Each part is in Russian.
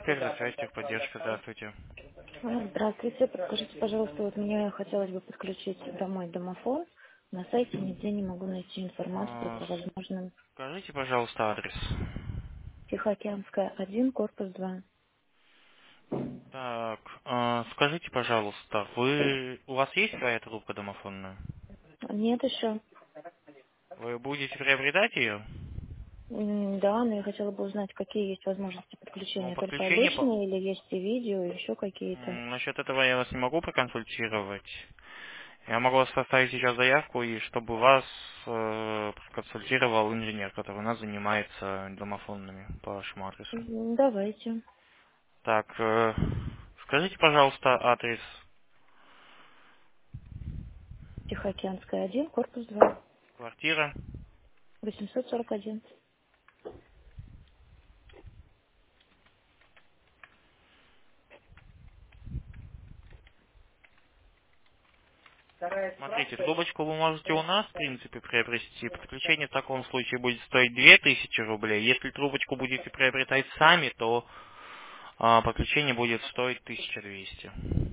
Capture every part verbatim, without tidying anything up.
Первый связь, техподдержка, здравствуйте. А, Здравствуйте, подскажите, пожалуйста, вот мне хотелось бы подключить домой домофон. На сайте нигде не могу найти информацию А, по возможным. Скажите, пожалуйста, адрес. Тихоокеанская, один, корпус два. Так, а, скажите, пожалуйста, вы у вас есть своя трубка домофонная? Нет еще. Вы будете приобретать ее? М, Да, но я хотела бы узнать, какие есть возможности Ну, подключения. Только подключение по... обычные или есть и видео, и еще какие-то. М, Насчет этого я вас не могу проконсультировать. Я могу вас составить сейчас заявку, и чтобы вас э, проконсультировал инженер, который у нас занимается домофонными по вашему адресу. М, Давайте. Так, э, скажите, пожалуйста, адрес. Тихоокеанская, один, корпус два. Квартира. восемьсот сорок один. Смотрите, трубочку вы можете у нас, в принципе, приобрести. Подключение в таком случае будет стоить две тысячи рублей. Если трубочку будете приобретать сами, то а, подключение будет стоить тысяча двести.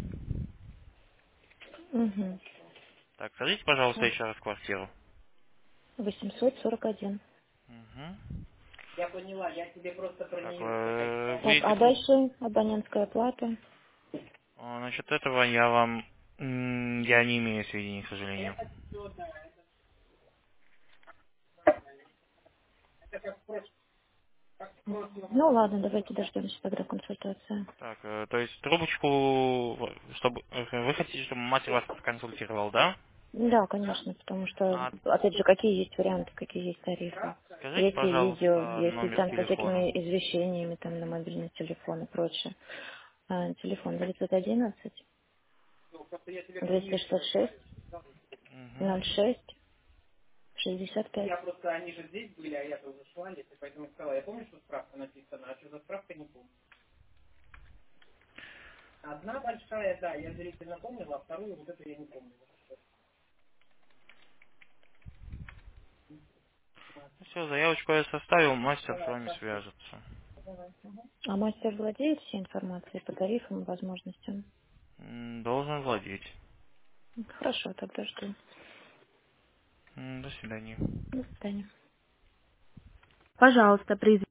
Угу. Так, скажите, пожалуйста, еще раз квартиру. восемьсот сорок один. Угу. Так, э, Так, будете а труб... дальше абонентская плата. а, Насчет этого я вам... м, Я не имею сведений, к сожалению. Ну ладно, давайте дождемся тогда консультации. Так, э, то есть трубочку, в- чтобы... э, Вы хотите, чтобы мастер вас проконсультировал, да? Да, конечно, потому что, А опять же, какие есть варианты, какие есть тарифы. скажите, Есть ли видео, пожалуйста, есть ли номер там со телефона. всякими извещениями там на мобильный телефон и прочее. А, телефон девятьсот одиннадцать двести шестьдесят шесть Угу. ноль шесть шестьдесят пять. Все, заявочку я составил, мастер с вами свяжется. А мастер владеет всей информацией по тарифам и возможностям? М, Должен владеть. Хорошо, тогда жду. М, До свидания. До свидания. Пожалуйста, при